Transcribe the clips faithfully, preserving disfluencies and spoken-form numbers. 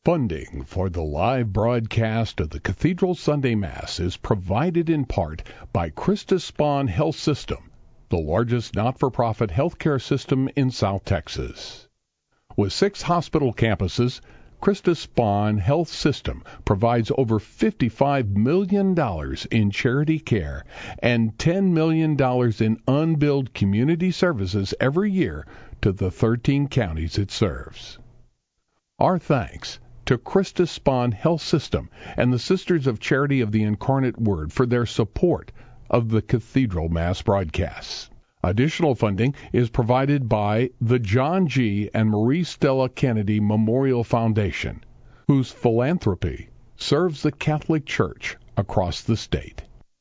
Funding for the live broadcast of the Cathedral Sunday Mass is provided in part by Christus Spohn Health System, the largest not-for-profit healthcare system in South Texas. With six hospital campuses, Christus Spohn Health System provides over fifty-five million dollars in charity care and ten million dollars in unbilled community services every year to the thirteen counties it serves. Our thanks to Christus Spohn Health System and the Sisters of Charity of the Incarnate Word for their support of the Cathedral Mass broadcasts. Additional funding is provided by the John G. and Marie Stella Kennedy Memorial Foundation, whose philanthropy serves the Catholic Church across the state.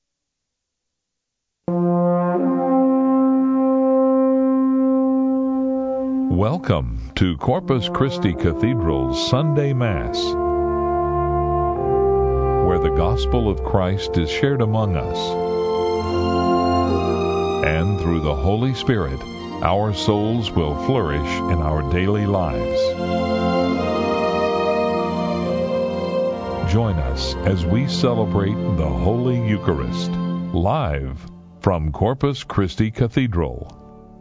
Welcome to Corpus Christi Cathedral's Sunday Mass, where the gospel of Christ is shared among us. And through the Holy Spirit, our souls will flourish in our daily lives. Join us as we celebrate the Holy Eucharist, live from Corpus Christi Cathedral.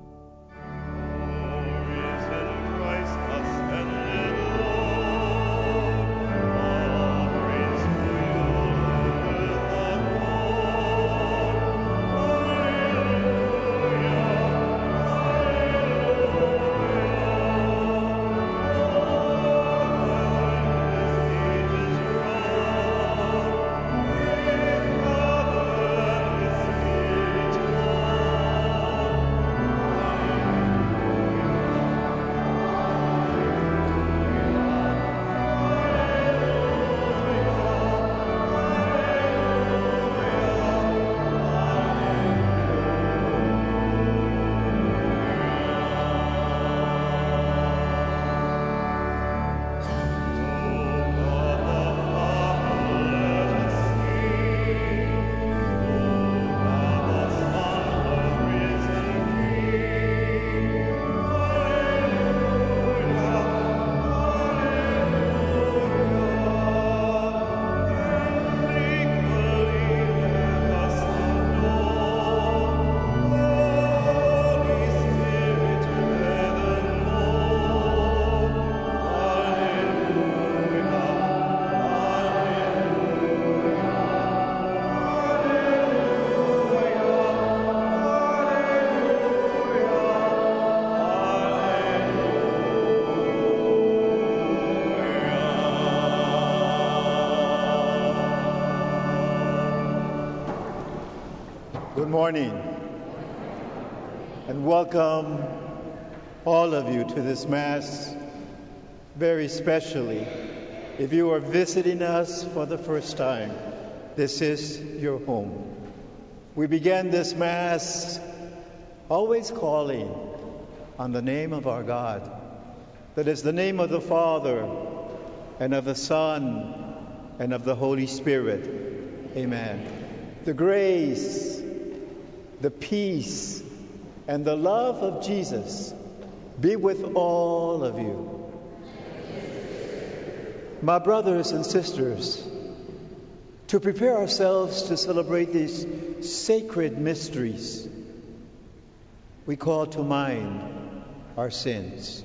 Good morning, and welcome all of you to this Mass, very specially. If you are visiting us for the first time, this is your home. We began this Mass always calling on the name of our God, that is the name of the Father, and of the Son, and of the Holy Spirit. Amen. The grace, the peace, and the love of Jesus be with all of you. My brothers and sisters, to prepare ourselves to celebrate these sacred mysteries, we call to mind our sins.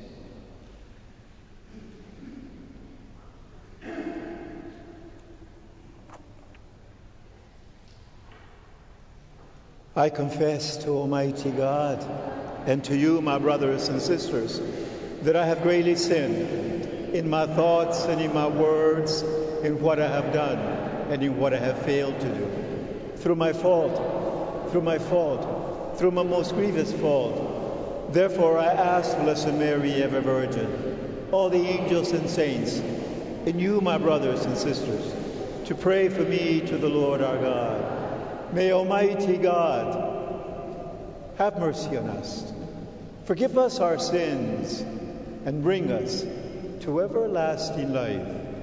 I confess to Almighty God and to you, my brothers and sisters, that I have greatly sinned in my thoughts and in my words, in what I have done and in what I have failed to do. Through my fault, through my fault, through my most grievous fault. Therefore I ask Blessed Mary, ever Virgin, all the angels and saints, and you, my brothers and sisters, to pray for me to the Lord our God. May Almighty God have mercy on us, forgive us our sins, and bring us to everlasting life.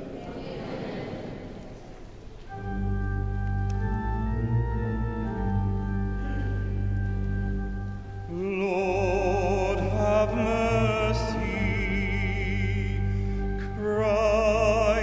Lord, have mercy. Christ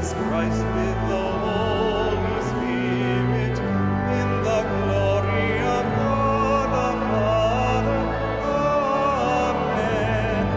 Jesus Christ with the Holy Spirit, in the glory of God the Father. Amen.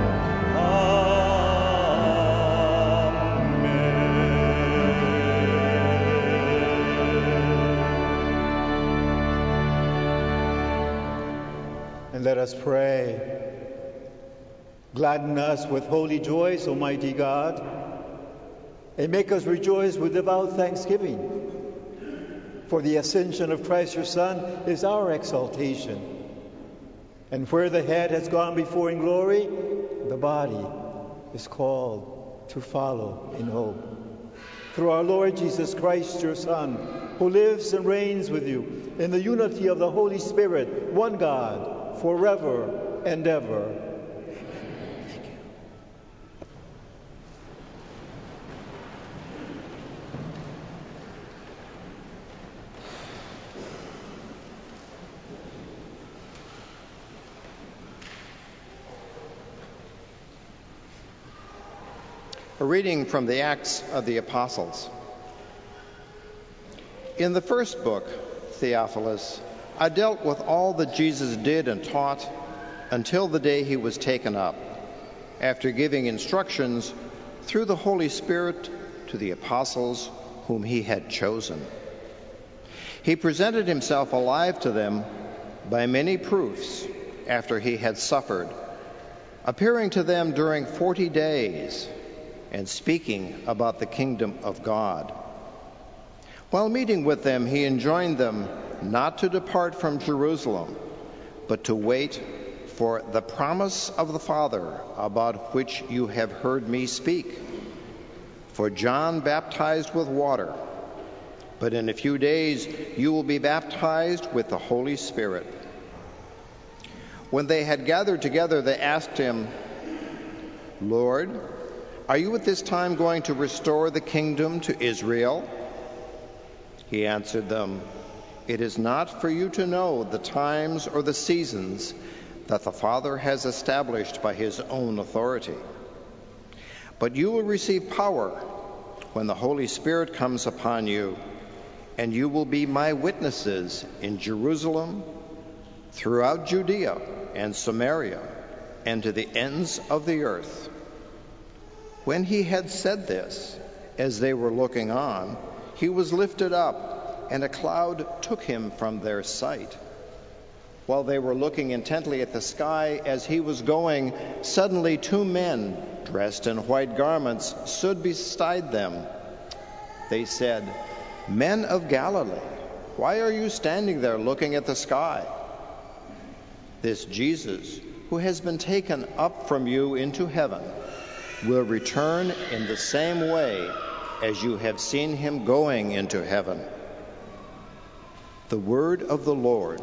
Amen. And let us pray. Gladden us with holy joys, Almighty God, and make us rejoice with devout thanksgiving. For the ascension of Christ your Son is our exaltation. And where the head has gone before in glory, the body is called to follow in hope. Through our Lord Jesus Christ, your Son, who lives and reigns with you in the unity of the Holy Spirit, one God, forever and ever. A reading from the Acts of the Apostles. In the first book, Theophilus, I dealt with all that Jesus did and taught until the day he was taken up, after giving instructions through the Holy Spirit to the apostles whom he had chosen. He presented himself alive to them by many proofs after he had suffered, appearing to them during forty days, and speaking about the kingdom of God. While meeting with them, he enjoined them not to depart from Jerusalem, but to wait for the promise of the Father, about which you have heard me speak. For John baptized with water, but in a few days you will be baptized with the Holy Spirit. When they had gathered together, they asked him, Lord, are you at this time going to restore the kingdom to Israel? He answered them, It is not for you to know the times or the seasons that the Father has established by his own authority. But you will receive power when the Holy Spirit comes upon you, and you will be my witnesses in Jerusalem, throughout Judea and Samaria, and to the ends of the earth. When he had said this, as they were looking on, he was lifted up, and a cloud took him from their sight. While they were looking intently at the sky as he was going, suddenly two men, dressed in white garments, stood beside them. They said, Men of Galilee, why are you standing there looking at the sky? This Jesus, who has been taken up from you into heaven, will return in the same way as you have seen him going into heaven. The word of the Lord.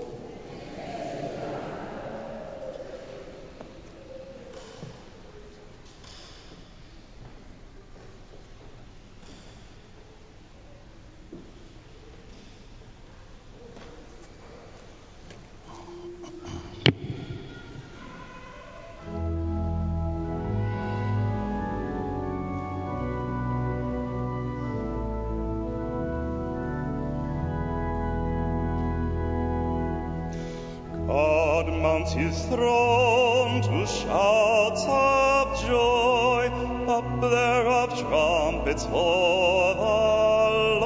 God mounts his throne to shouts of joy, a blare of trumpets for the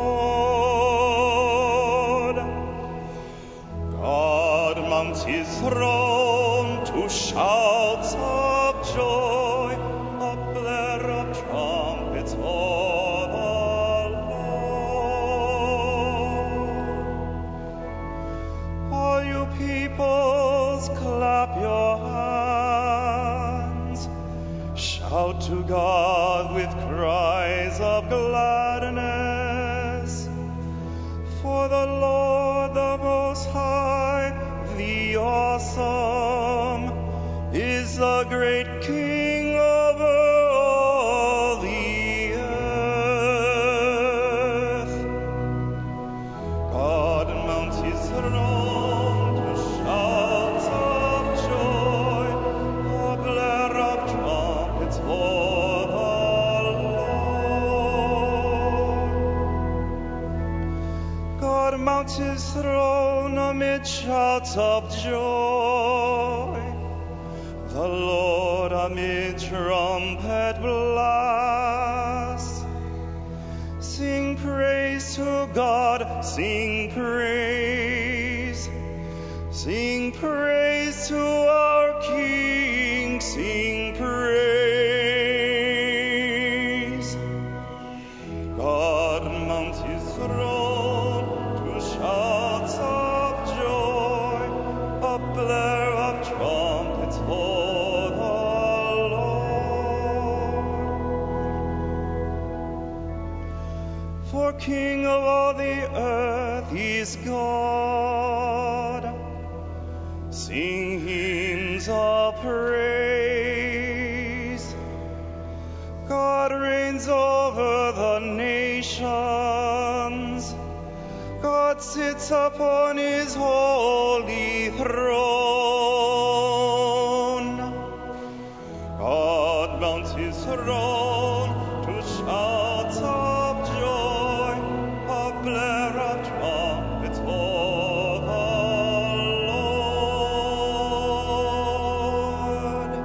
Lord. God mounts his throne to shouts of joy, a blare of trumpets for the Lord. All you peoples, clap your hands. Shout to God with cries of gladness. For the Lord, the Most High, the Awesome, is the great King over all the earth. God mounts his throne to shouts of joy, a blare of trumpets for the Lord. mount his throne amid shouts of joy. The Lord amid trumpet blasts. Sing praise to God, sing praise. Sing praise to our King, sing praise. God mounts his throne to shouts of joy, a blare of trumpets for the Lord. For King of all the earth is God. Sing hymns of praise. God reigns over the nations. God sits upon his holy throne. God mounts his throne to shouts of joy, a blare of trumpets for the Lord.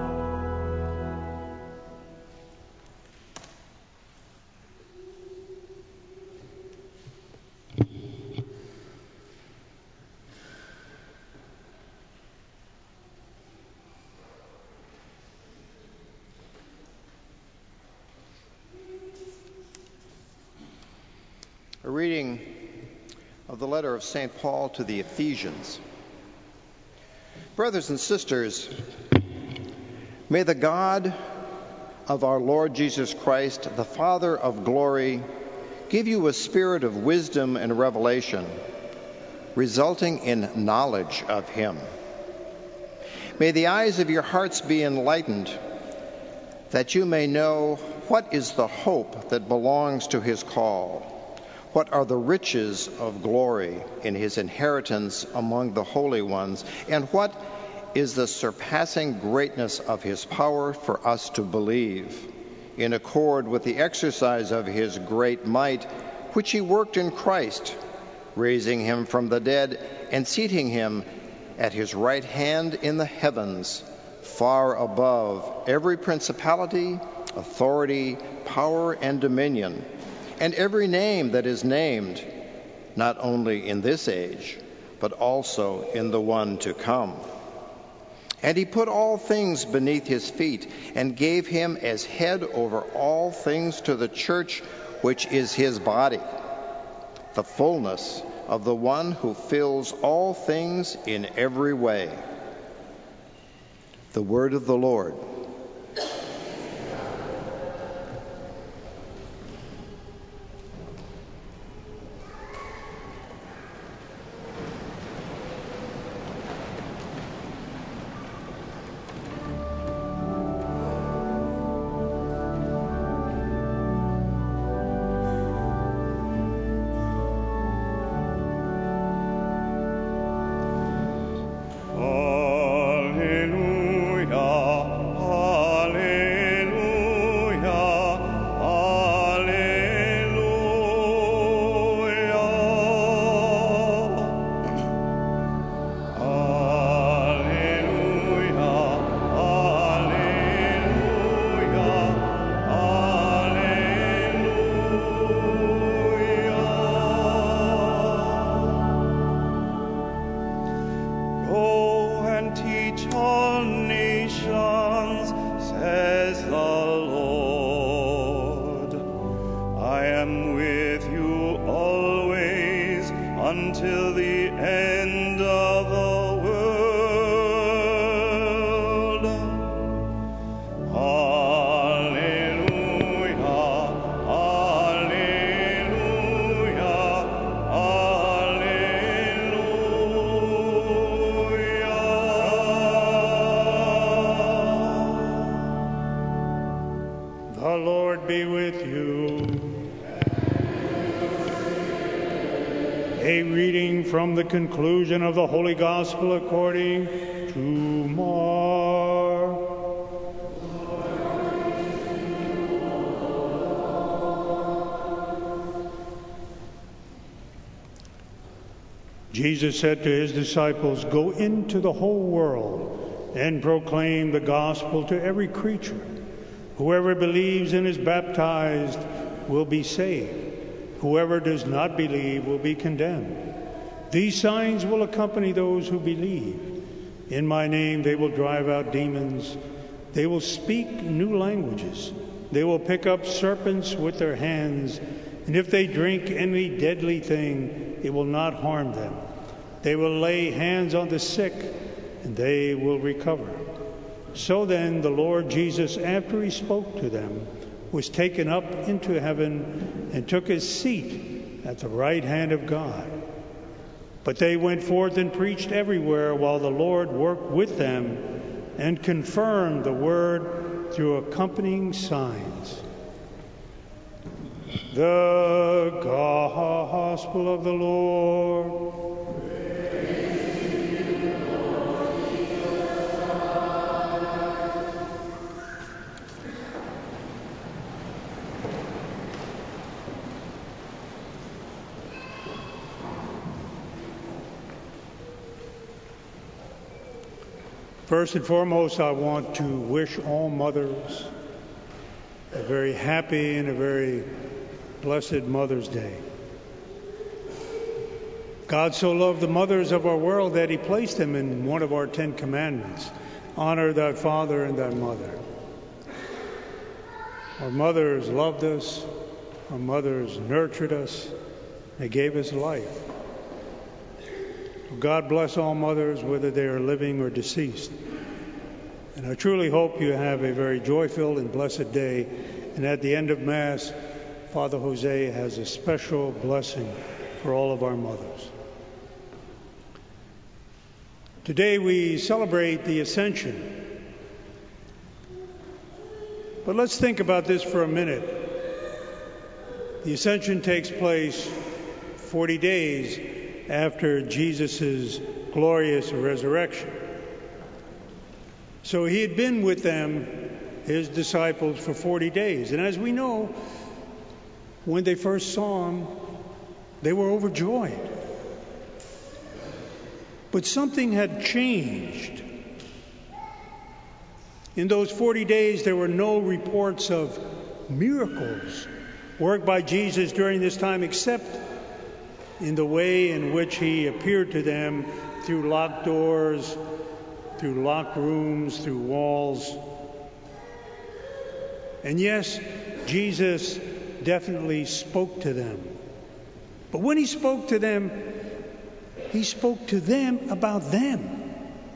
A reading of the letter of Saint Paul to the Ephesians. Brothers and sisters, may the God of our Lord Jesus Christ, the Father of glory, give you a spirit of wisdom and revelation, resulting in knowledge of him. May the eyes of your hearts be enlightened, that you may know what is the hope that belongs to his call, what are the riches of glory in his inheritance among the holy ones, and what is the surpassing greatness of his power for us to believe, in accord with the exercise of his great might, which he worked in Christ, raising him from the dead and seating him at his right hand in the heavens, far above every principality, authority, power, and dominion, and every name that is named, not only in this age, but also in the one to come. And he put all things beneath his feet, and gave him as head over all things to the church, which is his body, the fullness of the one who fills all things in every way. The word of the Lord. Until the end of the world. Alleluia, alleluia, alleluia. The Lord be with you. A reading from the conclusion of the Holy Gospel according to Mark. Jesus said to his disciples, "Go into the whole world and proclaim the gospel to every creature. Whoever believes and is baptized will be saved. Whoever does not believe will be condemned. These signs will accompany those who believe. In my name they will drive out demons. They will speak new languages. They will pick up serpents with their hands. And if they drink any deadly thing, it will not harm them. They will lay hands on the sick, and they will recover." So then the Lord Jesus, after he spoke to them, was taken up into heaven and took his seat at the right hand of God. But they went forth and preached everywhere, while the Lord worked with them and confirmed the word through accompanying signs. The Gospel of the Lord. First and foremost, I want to wish all mothers a very happy and a very blessed Mother's Day. God so loved the mothers of our world that he placed them in one of our Ten Commandments. Honor thy father and thy mother. Our mothers loved us. Our mothers nurtured us. They gave us life. God bless all mothers, whether they are living or deceased. And I truly hope you have a very joy-filled and blessed day. And at the end of Mass, Father Jose has a special blessing for all of our mothers. Today we celebrate the Ascension. But let's think about this for a minute. The Ascension takes place forty days after Jesus' glorious resurrection. So he had been with them, his disciples, for forty days. And as we know, when they first saw him, they were overjoyed. But something had changed. In those forty days, there were no reports of miracles worked by Jesus during this time, except in the way in which he appeared to them through locked doors, through locked rooms, through walls. And yes, Jesus definitely spoke to them. But when he spoke to them, he spoke to them about them.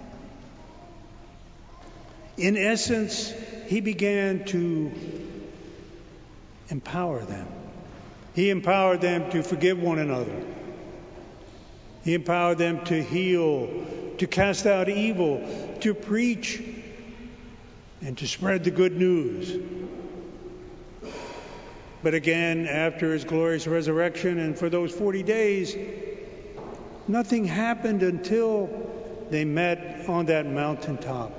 In essence, he began to empower them. He empowered them to forgive one another. He empowered them to heal, to cast out evil, to preach, and to spread the good news. But again, after his glorious resurrection and for those forty days, nothing happened until they met on that mountaintop.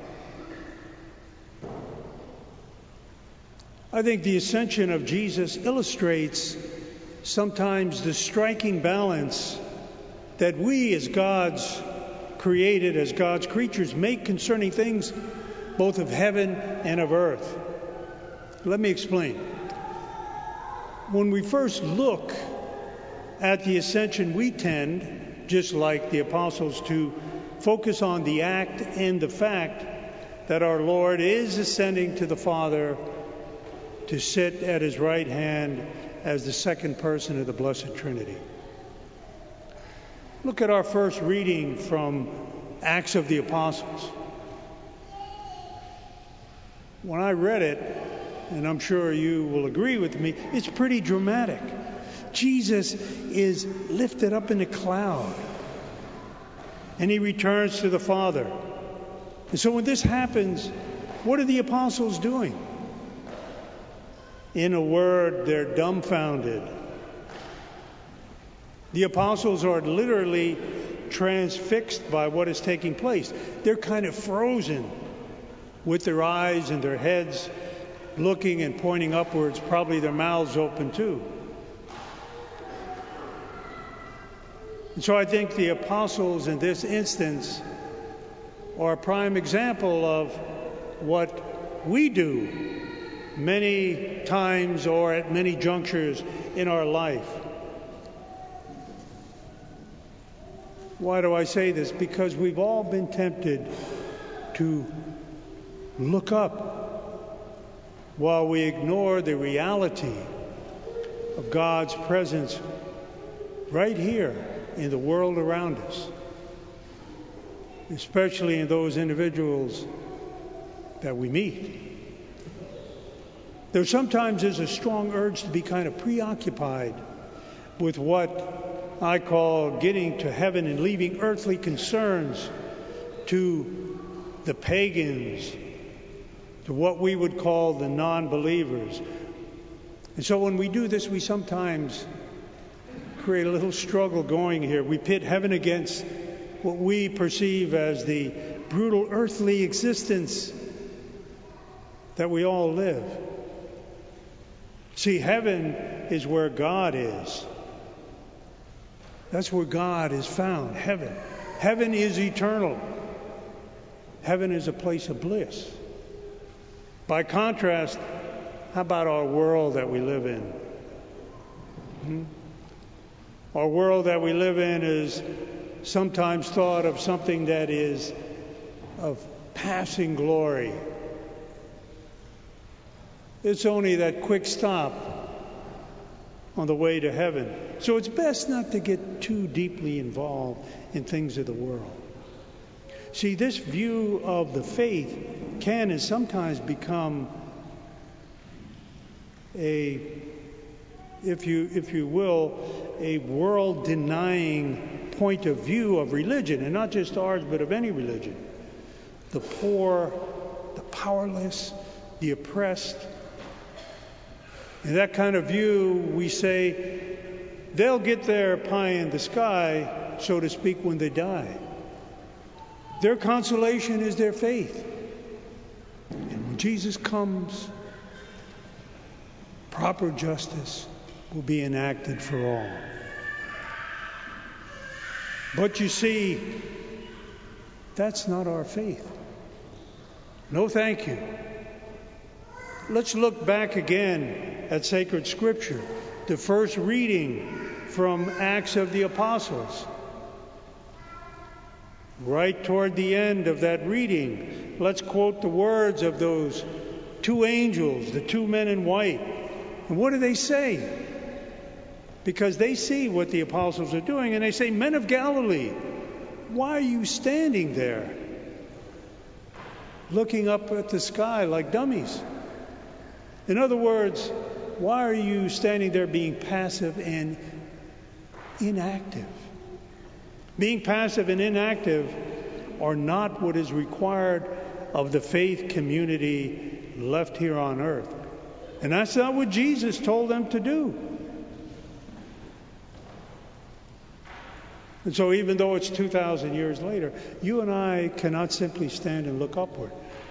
I think the ascension of Jesus illustrates sometimes the striking balance that we as God's created, as God's creatures, make concerning things both of heaven and of earth. Let me explain. When we first look at the ascension, we tend, just like the apostles, to focus on the act and the fact that our Lord is ascending to the Father to sit at his right hand as the second person of the Blessed Trinity. Look at our first reading from Acts of the Apostles. When I read it, and I'm sure you will agree with me, it's pretty dramatic. Jesus is lifted up in a cloud, and he returns to the Father. And so when this happens, what are the apostles doing? In a word, they're dumbfounded. The apostles are literally transfixed by what is taking place. They're kind of frozen with their eyes and their heads looking and pointing upwards, probably their mouths open too. And so I think the apostles in this instance are a prime example of what we do many times or at many junctures in our life. Why do I say this? Because we've all been tempted to look up while we ignore the reality of God's presence right here in the world around us, especially in those individuals that we meet. There sometimes is a strong urge to be kind of preoccupied with what I call getting to heaven and leaving earthly concerns to the pagans, to what we would call the non-believers. And so when we do this, we sometimes create a little struggle going here. We pit heaven against what we perceive as the brutal earthly existence that we all live. See, heaven is where God is. That's where God is found, heaven. Heaven is eternal. Heaven is a place of bliss. By contrast, how about our world that we live in? Hmm? Our world that we live in is sometimes thought of something that is of passing glory. It's only that quick stop on the way to heaven. So it's best not to get too deeply involved in things of the world. See, this view of the faith can and sometimes become a, if you if you will, a world-denying point of view of religion, and not just ours, but of any religion. The poor, the powerless, the oppressed. In that kind of view, we say they'll get their pie in the sky, so to speak, when they die. Their consolation is their faith. And when Jesus comes, proper justice will be enacted for all. But you see, that's not our faith. No, thank you. Let's look back again at sacred scripture. The first reading from Acts of the Apostles. Right toward the end of that reading, let's quote the words of those two angels, the two men in white. And what do they say? Because they see what the apostles are doing, and they say, "Men of Galilee, why are you standing there, looking up at the sky like dummies?" In other words, why are you standing there being passive and inactive? Being passive and inactive are not what is required of the faith community left here on earth. And that's not what Jesus told them to do. And so even though it's two thousand years later, you and I cannot simply stand and look upward.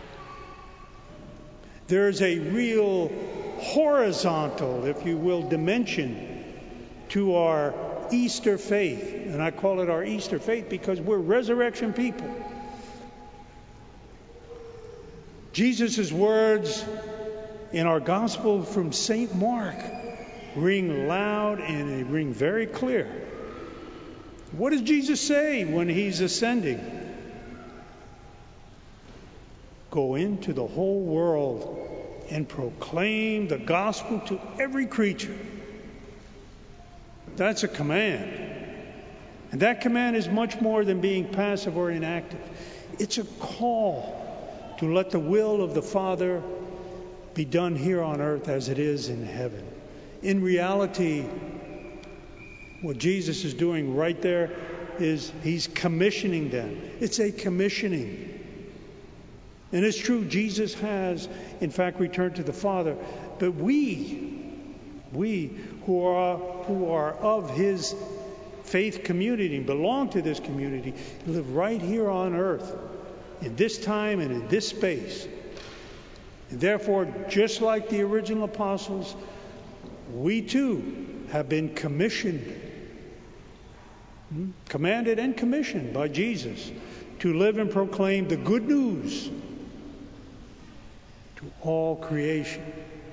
There is a real horizontal, if you will, dimension to our Easter faith. And I call it our Easter faith because we're resurrection people. Jesus' words in our gospel from Saint Mark ring loud and they ring very clear. What does Jesus say when he's ascending? Go into the whole world and proclaim the gospel to every creature. That's a command. And that command is much more than being passive or inactive. It's a call to let the will of the Father be done here on earth as it is in heaven. In reality, what Jesus is doing right there is he's commissioning them. It's a commissioning. And it's true, Jesus has, in fact, returned to the Father. But we, we who are, who are of his faith community, belong to this community, live right here on earth, in this time and in this space. And therefore, just like the original apostles, we too have been commissioned. commanded and commissioned by Jesus to live and proclaim the good news to all creation.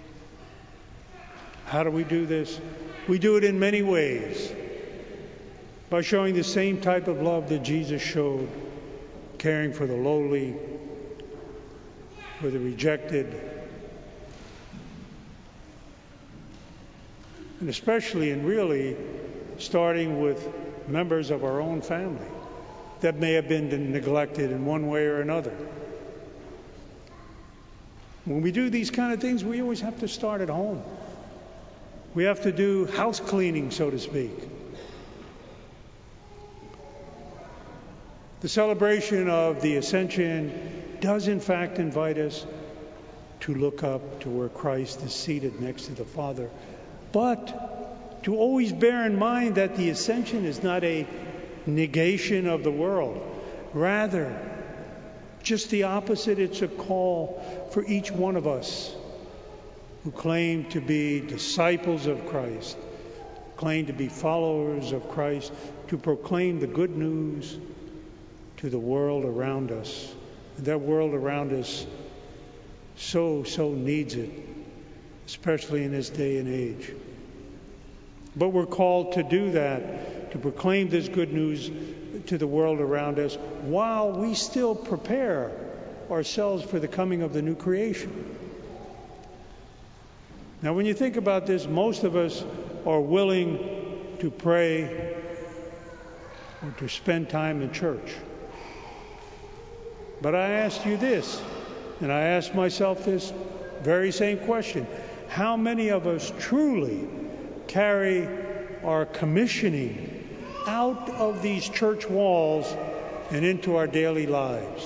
How do we do this? We do it in many ways. By showing the same type of love that Jesus showed, caring for the lowly, for the rejected, and especially and really starting with members of our own family that may have been neglected in one way or another. When we do these kind of things, we always have to start at home. We have to do house cleaning, so to speak. The celebration of the Ascension does in fact invite us to look up to where Christ is seated next to the Father, but to always bear in mind that the Ascension is not a negation of the world. Rather, just the opposite, it's a call for each one of us who claim to be disciples of Christ, claim to be followers of Christ, to proclaim the good news to the world around us. And that world around us so, so needs it, especially in this day and age. But we're called to do that, to proclaim this good news to the world around us while we still prepare ourselves for the coming of the new creation. Now, when you think about this, most of us are willing to pray or to spend time in church. But I asked you this, and I asked myself this very same question. How many of us truly carry our commissioning out of these church walls and into our daily lives?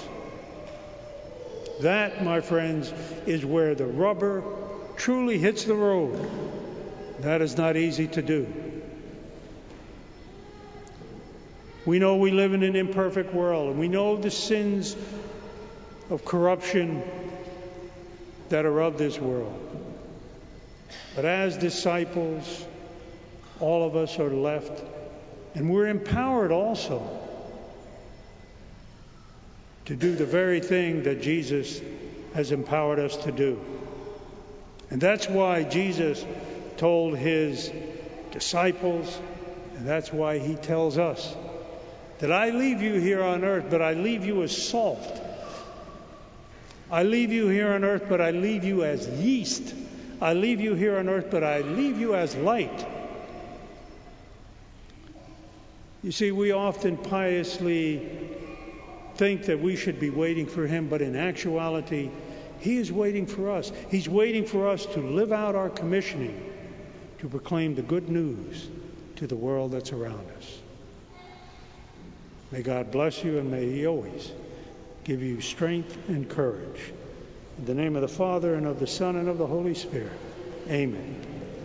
That, my friends, is where the rubber truly hits the road. That is not easy to do. We know we live in an imperfect world, and we know the sins of corruption that are of this world. But as disciples, all of us are left, and we're empowered also to do the very thing that Jesus has empowered us to do. And that's why Jesus told his disciples, and that's why he tells us, that I leave you here on earth, but I leave you as salt. I leave you here on earth, but I leave you as yeast. I leave you here on earth, but I leave you as light. You see, we often piously think that we should be waiting for him, but in actuality, he is waiting for us. He's waiting for us to live out our commissioning, to proclaim the good news to the world that's around us. May God bless you, and may he always give you strength and courage. In the name of the Father, and of the Son, and of the Holy Spirit. Amen.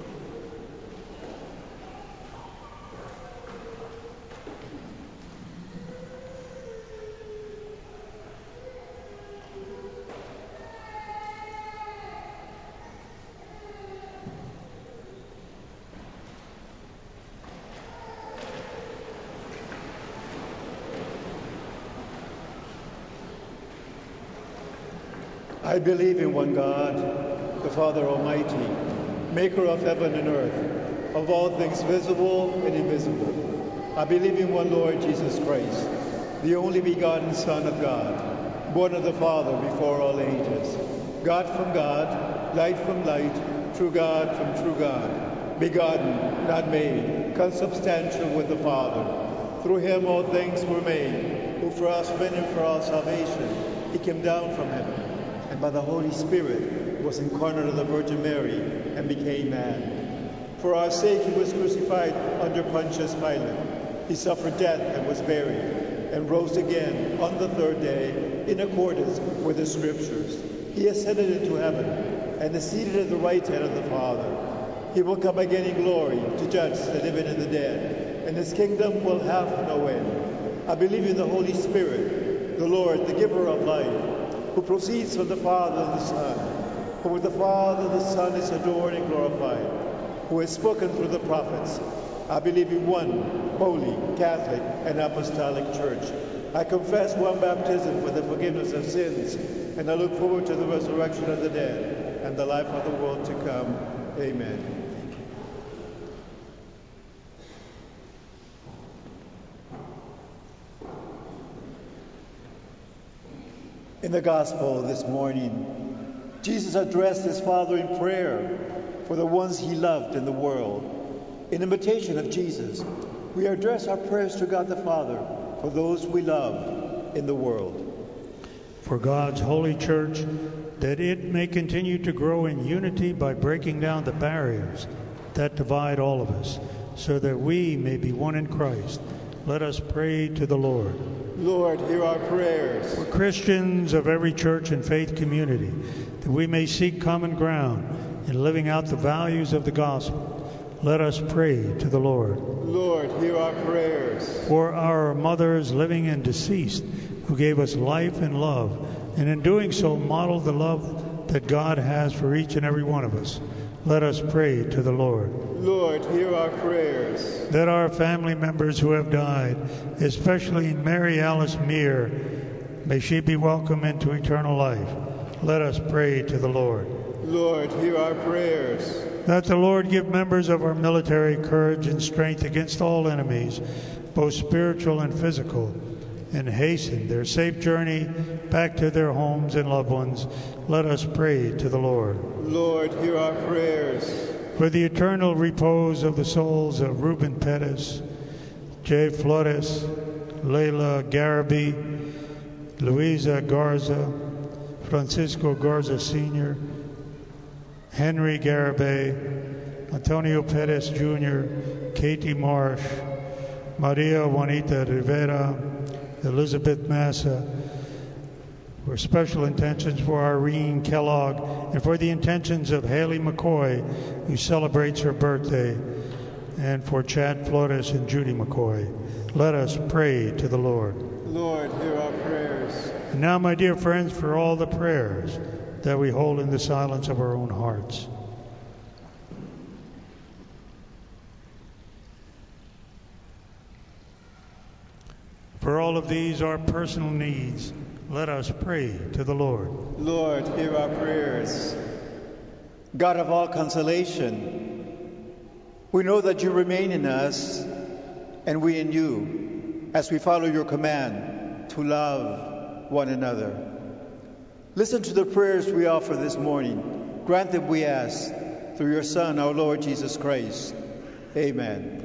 I believe in one God, the Father Almighty, maker of heaven and earth, of all things visible and invisible. I believe in one Lord Jesus Christ, the only begotten Son of God, born of the Father before all ages, God from God, light from light, true God from true God, begotten, not made, consubstantial with the Father. Through him all things were made, who for us men and for our salvation, he came down from heaven, and by the Holy Spirit was incarnate of the Virgin Mary and became man. For our sake he was crucified under Pontius Pilate. He suffered death and was buried, and rose again on the third day in accordance with the Scriptures. He ascended into heaven and is seated at the right hand of the Father. He will come again in glory to judge the living and the dead, and his kingdom will have no end. I believe in the Holy Spirit, the Lord, the giver of life, who proceeds from the Father and the Son, who with the Father and the Son is adored and glorified, who has spoken through the prophets. I believe in one holy, Catholic, and apostolic church. I confess one baptism for the forgiveness of sins, and I look forward to the resurrection of the dead and the life of the world to come. Amen. In the Gospel this morning, Jesus addressed his Father in prayer for the ones he loved in the world. In imitation of Jesus, we address our prayers to God the Father for those we love in the world. For God's holy church, that it may continue to grow in unity by breaking down the barriers that divide all of us, so that we may be one in Christ. Let us pray to the Lord. Lord, hear our prayers. For Christians of every church and faith community, that we may seek common ground in living out the values of the gospel, let us pray to the Lord. Lord, hear our prayers. For our mothers, living and deceased, who gave us life and love, and in doing so modeled the love that God has for each and every one of us, let us pray to the Lord. Lord, hear our prayers. That our family members who have died, especially Mary Alice Meir, may she be welcomed into eternal life. Let us pray to the Lord. Lord, hear our prayers. That the Lord give members of our military courage and strength against all enemies, both spiritual and physical, and hasten their safe journey back to their homes and loved ones. Let us pray to the Lord. Lord, hear our prayers. For the eternal repose of the souls of Ruben Pettis, Jay Flores, Leila Garabi, Luisa Garza, Francisco Garza Senior, Henry Garabay, Antonio Pettis Junior, Katie Marsh, Maria Juanita Rivera, Elizabeth Massa, for special intentions for Irene Kellogg, and for the intentions of Haley McCoy, who celebrates her birthday, and for Chad Flores and Judy McCoy. Let us pray to the Lord. Lord, hear our prayers. And now, my dear friends, for all the prayers that we hold in the silence of our own hearts. For all of these, our personal needs, let us pray to the Lord. Lord, hear our prayers. God of all consolation, we know that you remain in us and we in you as we follow your command to love one another. Listen to the prayers we offer this morning. Grant them, we ask, through your Son, our Lord Jesus Christ. Amen.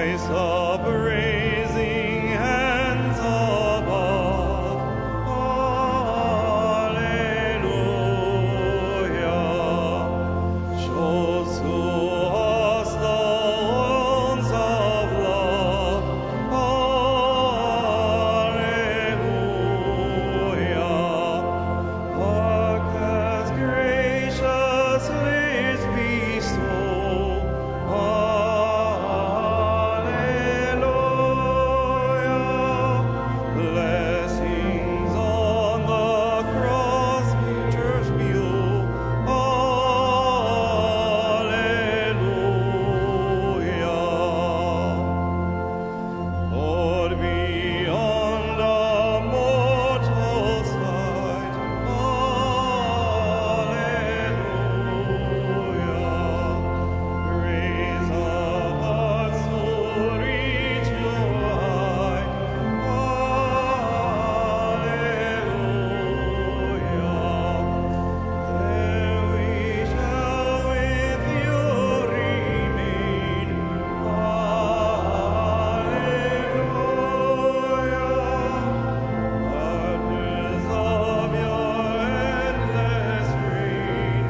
voice of raising hands above. Alleluia. Shows to us the wounds of love. Alleluia. Hark as gracious lips bestow. Alleluia. Blessings on the cross, church below. Alleluia. Lord, beyond the mortal sight. Alleluia. Praise of hearts who reach you high. Alleluia. There we shall with you remain. Alleluia. Partners of your endless reign.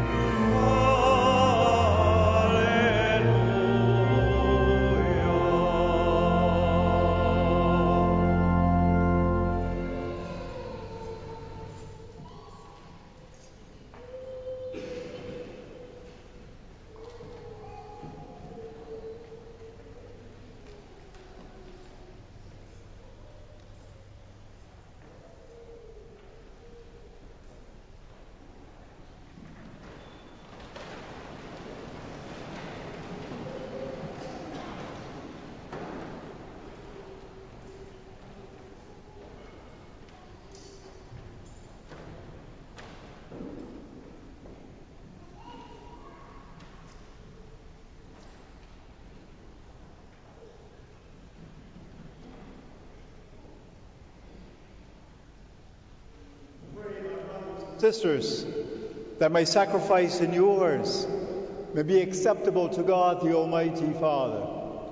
Sisters, that my sacrifice and yours may be acceptable to God the Almighty Father.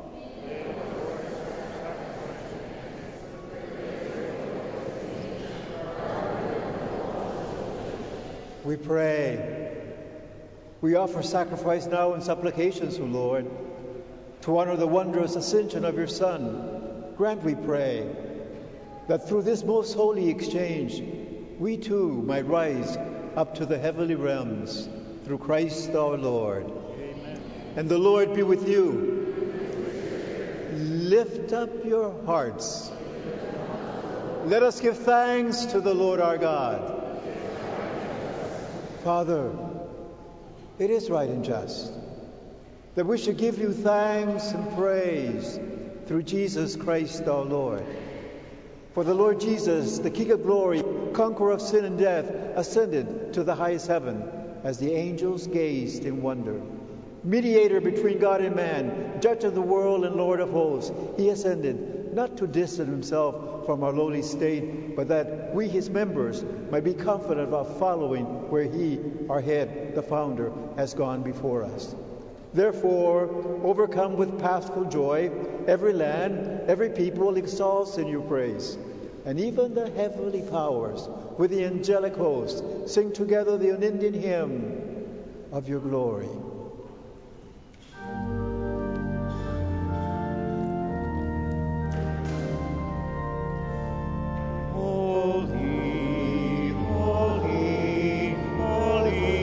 We pray. We offer sacrifice now and supplications, O Lord, to honor the wondrous ascension of your Son. Grant, we pray, that through this most holy exchange, we too might rise up to the heavenly realms through Christ our Lord. Amen. And the Lord be with you. Lift up your hearts. Let us give thanks to the Lord our God. Father, it is right and just that we should give you thanks and praise through Jesus Christ our Lord. For the Lord Jesus, the King of glory, conqueror of sin and death, ascended to the highest heaven as the angels gazed in wonder. Mediator between God and man, judge of the world and Lord of hosts, he ascended, not to distance himself from our lowly state, but that we, his members, might be confident of following where he, our head, the founder, has gone before us. Therefore, overcome with paschal joy, every land, every people exalts in your praise. And even the heavenly powers, with the angelic host, sing together the unending hymn of your glory. Holy, holy, holy,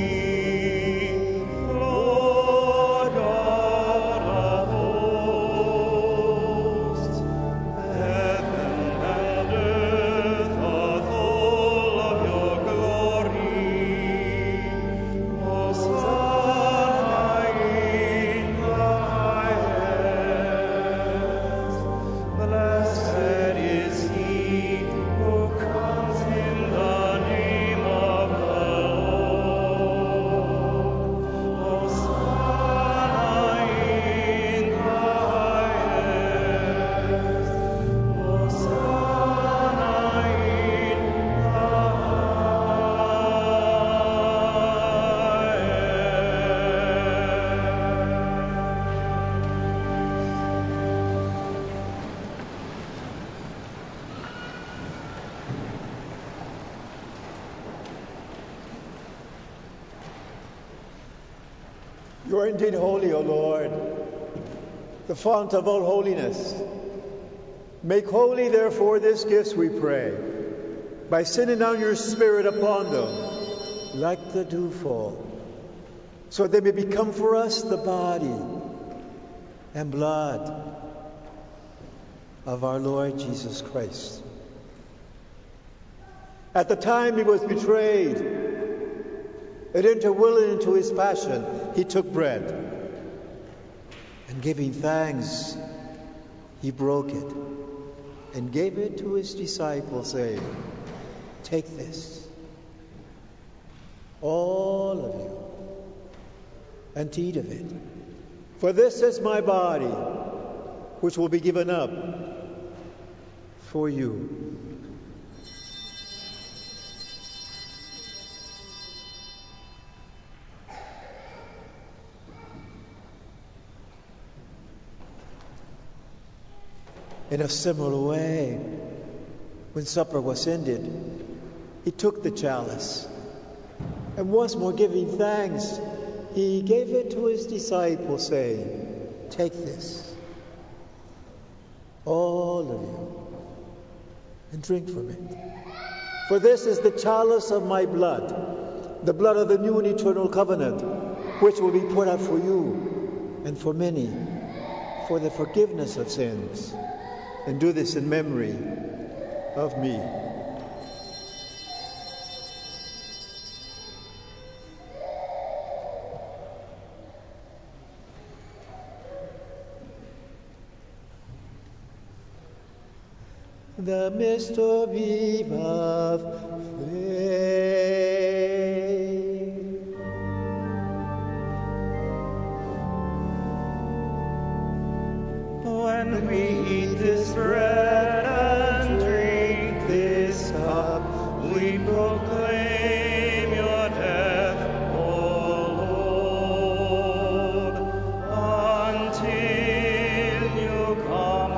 Lord God of hosts, heaven and earth are full of your glory. Hosanna You are indeed holy, O Lord, the fount of all holiness. Make holy, therefore, this gift, we pray, by sending down your Spirit upon them, like the dewfall, so they may become for us the body and blood of our Lord Jesus Christ. At the time he was betrayed and entered willingly into his passion, he took bread, and giving thanks, he broke it and gave it to his disciples, saying, "Take this, all of you, and eat of it. For this is my body, which will be given up for you." In a similar way, when supper was ended, he took the chalice, and once more giving thanks, he gave it to his disciples, saying, "Take this, all of you, and drink from it. For this is the chalice of my blood, the blood of the new and eternal covenant, which will be poured out for you and for many for the forgiveness of sins. And do this in memory of me." The mystery of faith. When we eat this bread and drink this cup, we proclaim your death, O Lord, until you come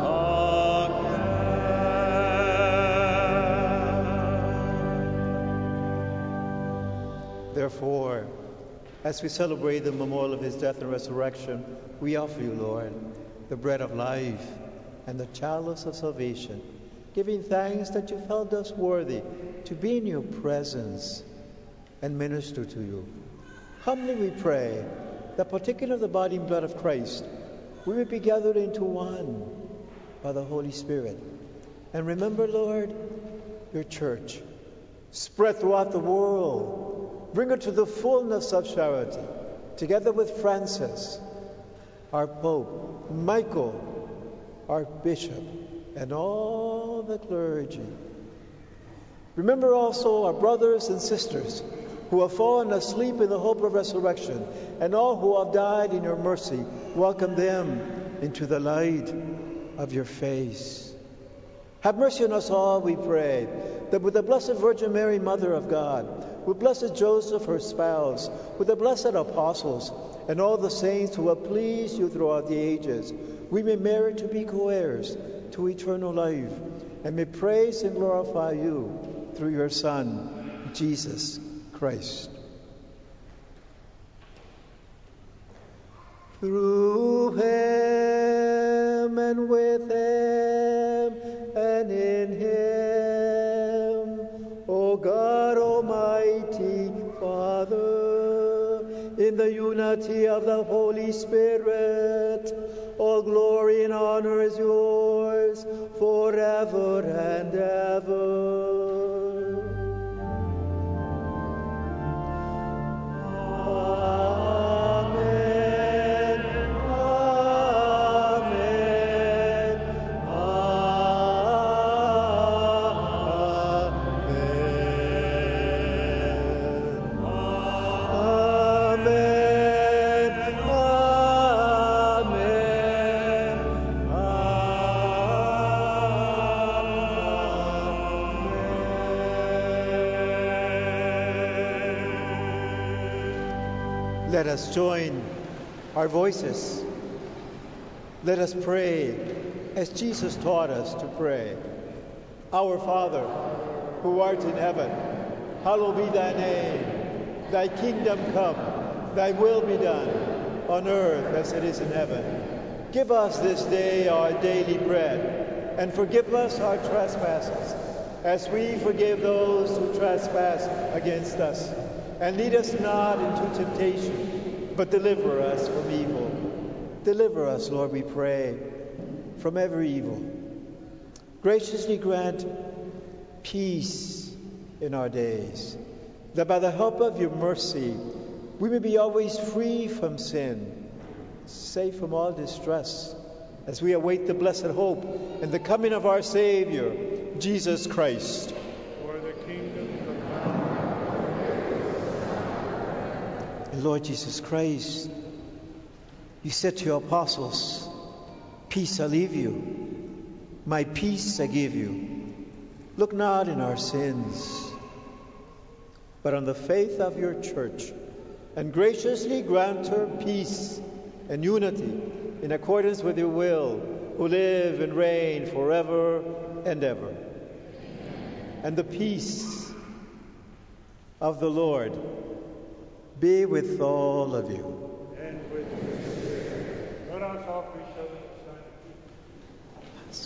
again. Therefore, as we celebrate the memorial of his death and resurrection, we offer you, Lord, the bread of life and the chalice of salvation, giving thanks that you felt us worthy to be in your presence and minister to you. Humbly we pray that, partaking of the body and blood of Christ, we may be gathered into one by the Holy Spirit. And remember, Lord, your church, spread throughout the world. Bring her to the fullness of charity, together with Francis, our Pope, Michael, our Bishop, and all the clergy. Remember also our brothers and sisters who have fallen asleep in the hope of resurrection, and all who have died in your mercy. Welcome them into the light of your face. Have mercy on us all, we pray, that with the Blessed Virgin Mary, Mother of God, with Blessed Joseph, her spouse, with the blessed apostles, and all the saints who have pleased you throughout the ages, we may merit to be co-heirs to eternal life, and may praise and glorify you through your Son, Jesus Christ. Through him and with him and in him, O God, Almighty Father, in the unity of the Holy Spirit, all glory and honor is yours forever and ever. Let us join our voices. Let us pray as Jesus taught us to pray. Our Father, who art in heaven, hallowed be thy name. Thy kingdom come, thy will be done, on earth as it is in heaven. Give us this day our daily bread, and forgive us our trespasses, as we forgive those who trespass against us. And lead us not into temptation, but deliver us from evil. Deliver us, Lord, we pray, from every evil. Graciously grant peace in our days, that by the help of your mercy we may be always free from sin, safe from all distress, as we await the blessed hope and the coming of our Savior, Jesus Christ. For the kingdom, Lord Jesus Christ, you said to your apostles, peace I leave you, my peace I give you. Look not in our sins, but on the faith of your church, and graciously grant her peace and unity in accordance with your will, who live and reign forever and ever. And the peace of the Lord be with all of you. and with you. Let us offer each other the sign of peace.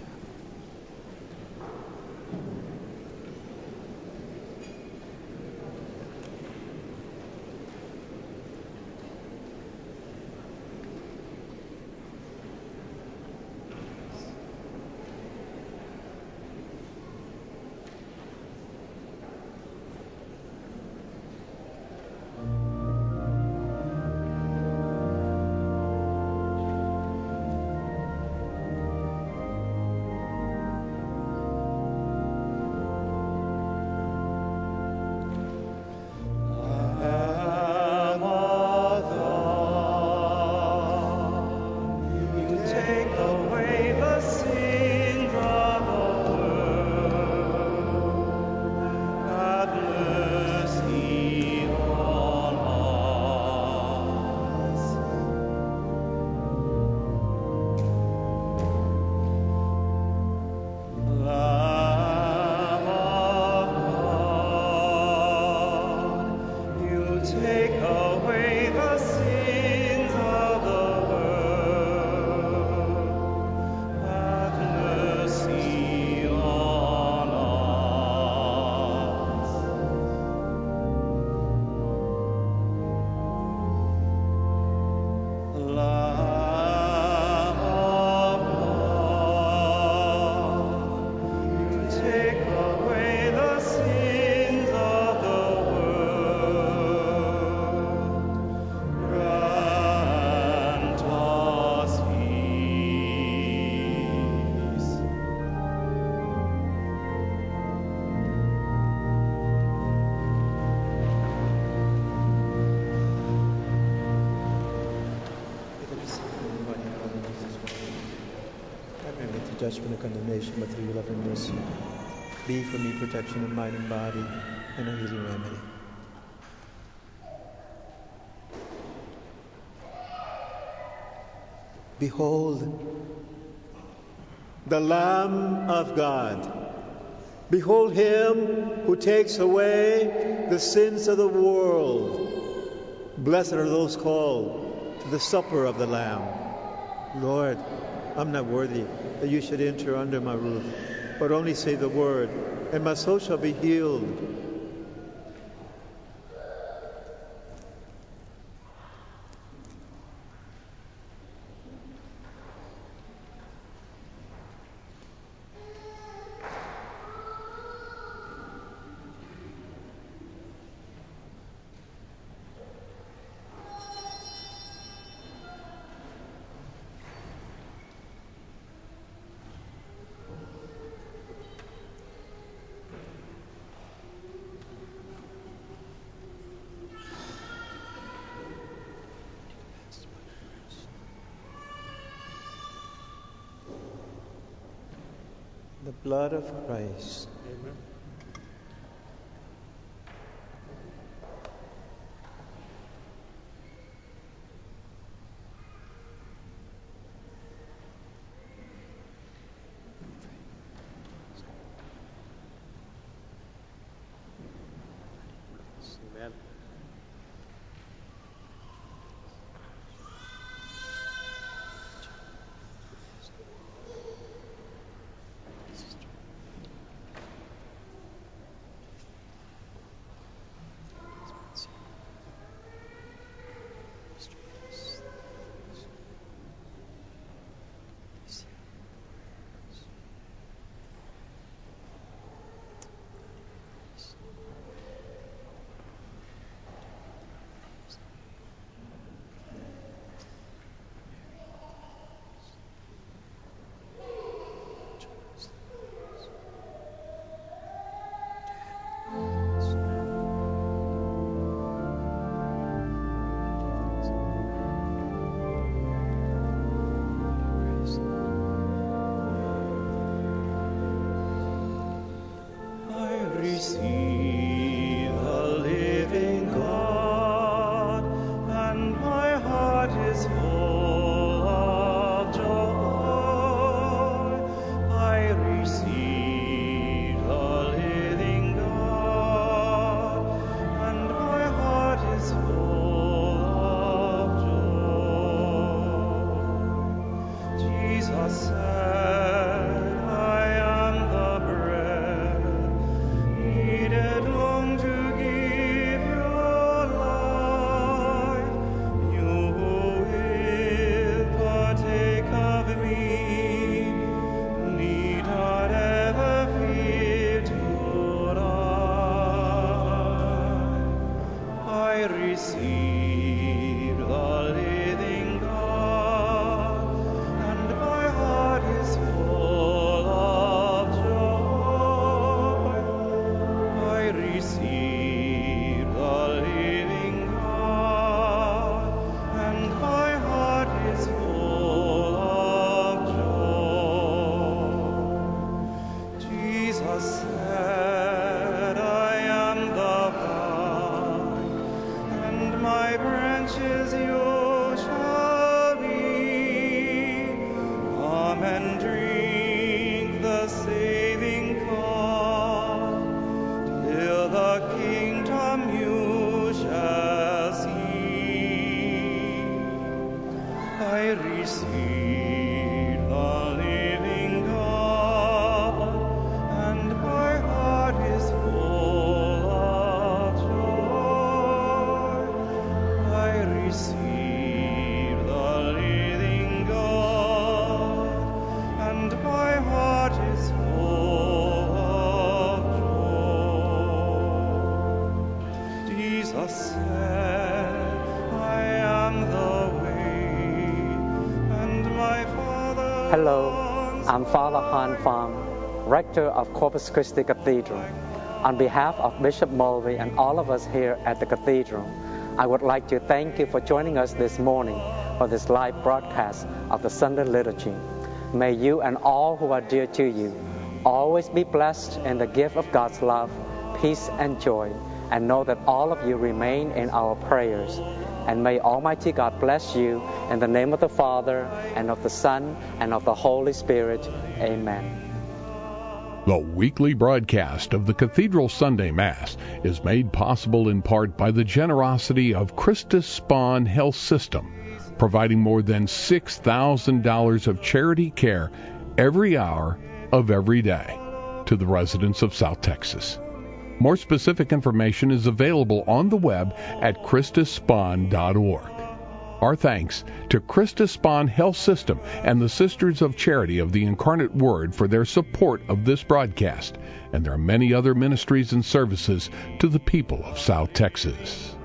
Judgment and condemnation, but through your love and mercy, be for me protection of mind and body and a healing remedy. Behold, the Lamb of God. Behold him who takes away the sins of the world. Blessed are those called to the supper of the Lamb. Lord, I'm not worthy that you should enter under my roof, but only say the word, and my soul shall be healed. The blood of Christ. Amen. Amen. Hello, I'm Father Han Pham, Rector of Corpus Christi Cathedral. On behalf of Bishop Mulvey and all of us here at the Cathedral, I would like to thank you for joining us this morning for this live broadcast of the Sunday Liturgy. May you and all who are dear to you always be blessed in the gift of God's love, peace, and joy, and know that all of you remain in our prayers. And may Almighty God bless you in the name of the Father, and of the Son, and of the Holy Spirit. Amen. The weekly broadcast of the Cathedral Sunday Mass is made possible in part by the generosity of Christus Spohn Health System, providing more than six thousand dollars of charity care every hour of every day to the residents of South Texas. More specific information is available on the web at christus spohn dot org. Our thanks to Christus Spohn Health System and the Sisters of Charity of the Incarnate Word for their support of this broadcast, and there are many other ministries and services to the people of South Texas.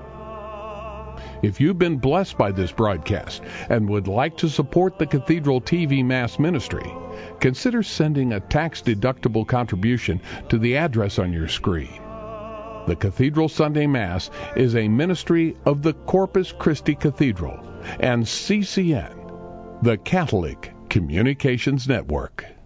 If you've been blessed by this broadcast and would like to support the Cathedral T V Mass Ministry, consider sending a tax-deductible contribution to the address on your screen. The Cathedral Sunday Mass is a ministry of the Corpus Christi Cathedral and C C N, the Catholic Communications Network.